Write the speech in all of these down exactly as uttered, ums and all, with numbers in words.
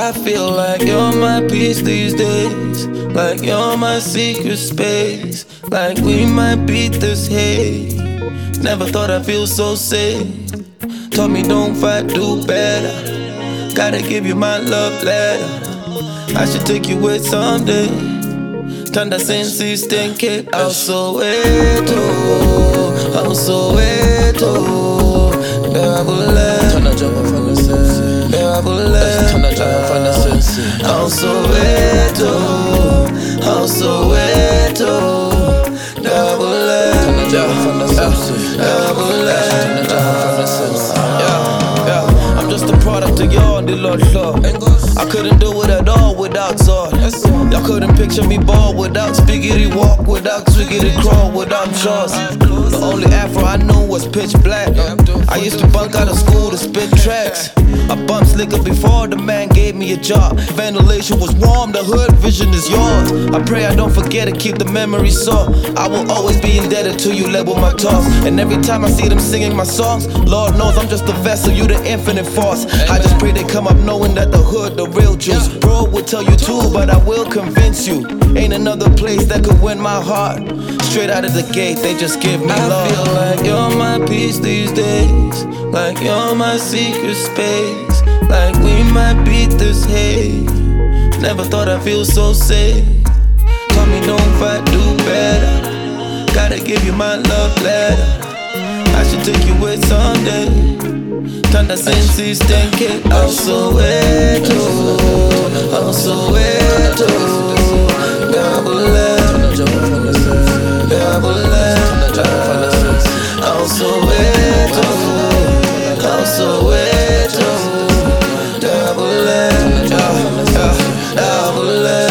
I feel like you're my peace these days, like you're my secret space, like we might beat this hate. Never thought I'd feel so safe. Told me don't fight, do better. Gotta give you my love letter. I should take you with someday. Tanta insistente ao Soweto, ao Soweto. Beabule, Tana jump from the sense. Beabule, Tana jump from the sense. Ao Soweto, ao Soweto. Beabule, Tana jump from the sense. Beabule, Tana jump from the sense. Yeah, yeah. I'm just a product of y'all, the Lord Lord. I couldn't do it at all without Zod. Y'all couldn't picture me ball without Spiggity walk, without Twiggity crawl, without jaws. The only afro I knew was pitch black. I used to bunk out of school to spit tracks. I bumped slicker before the man gave me a job. Ventilation was warm, the hood vision is yours. I pray I don't forget it, keep the memory sore. I will always be indebted to you, label my talks. And every time I see them singing my songs, Lord knows I'm just a vessel, you the infinite force. I just pray they come up knowing that the hood, the real juice. Bro would tell you too, but I will convince you. Ain't another place that could win my heart. Straight out of the gate, they just give me love. I feel like you're my peace these days, like you're my secret space, like we might beat this hate. Never thought I'd feel so safe. Told me don't fight, do better. Gotta give you my love letter. I should take you with someday. Tanta insistente ao Soweto, ao Soweto. Beabule, beabule, ao Soweto, ao Soweto. Beabule, beabule.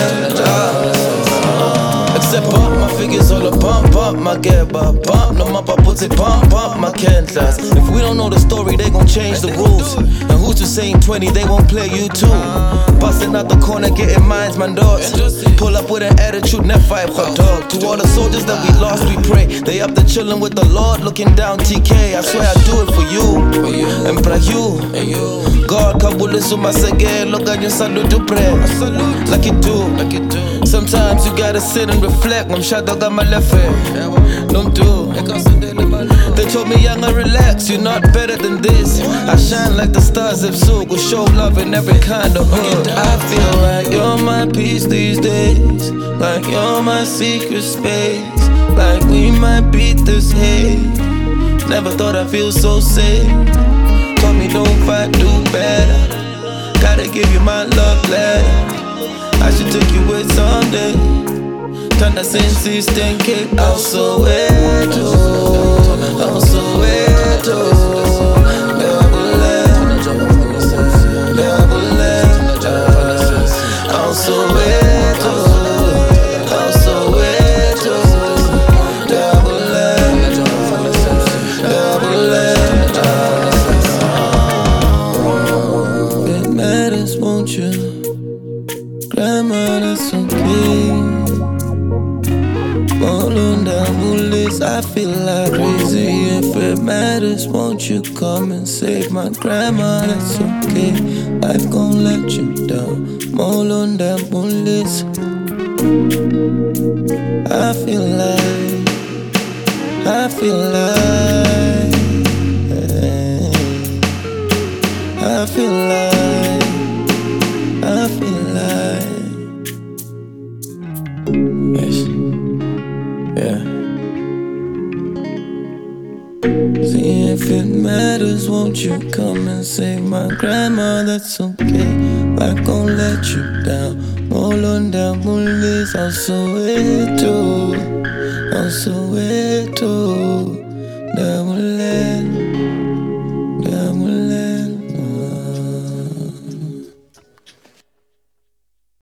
Except bump my figures all the bump, bump my get bump, bump. No mapa puts it bump, bump my cantas. If we don't know the story, they gon' change the rules. And who's to say in twenty they won't play you too? Busting out the corner, getting mines, my dogs. Pull up with an attitude, never fight hot dog. To all the soldiers that we lost, we pray. They up there chillin' with the Lord, looking down T K. I swear I do it for you, and for you. God, kabulisu masege, look at your son do pray. Like you do, like you do. Sometimes you gotta sit and reflect. I'm shot dog on my left hand. Don't do. They told me young and relax, you're not better than this. I shine like the stars of Zugu, show love in every kind of hood. I feel like you're my peace these days, like you're my secret space, like we might beat this hate. Never thought I'd feel so safe. Told me don't fight, do better. Gotta give you my love letter. I should take you with someday. Tanta insistente ao Soweto, ao Soweto. Beabule, beabule, ao Soweto, ao Soweto. Beabule, beabule. It matters, won't you? Grandma, that's okay. I feel like crazy. If it matters, won't you come and save my grandma? That's okay. Life gon' let you down. Molunda bullets. I feel like, I feel like, I feel like, I feel like. Yes. Yeah. See if it matters, won't you come and save my grandma? That's okay. Life gon' let you down. Molunda bullets, ao Soweto, ao Soweto.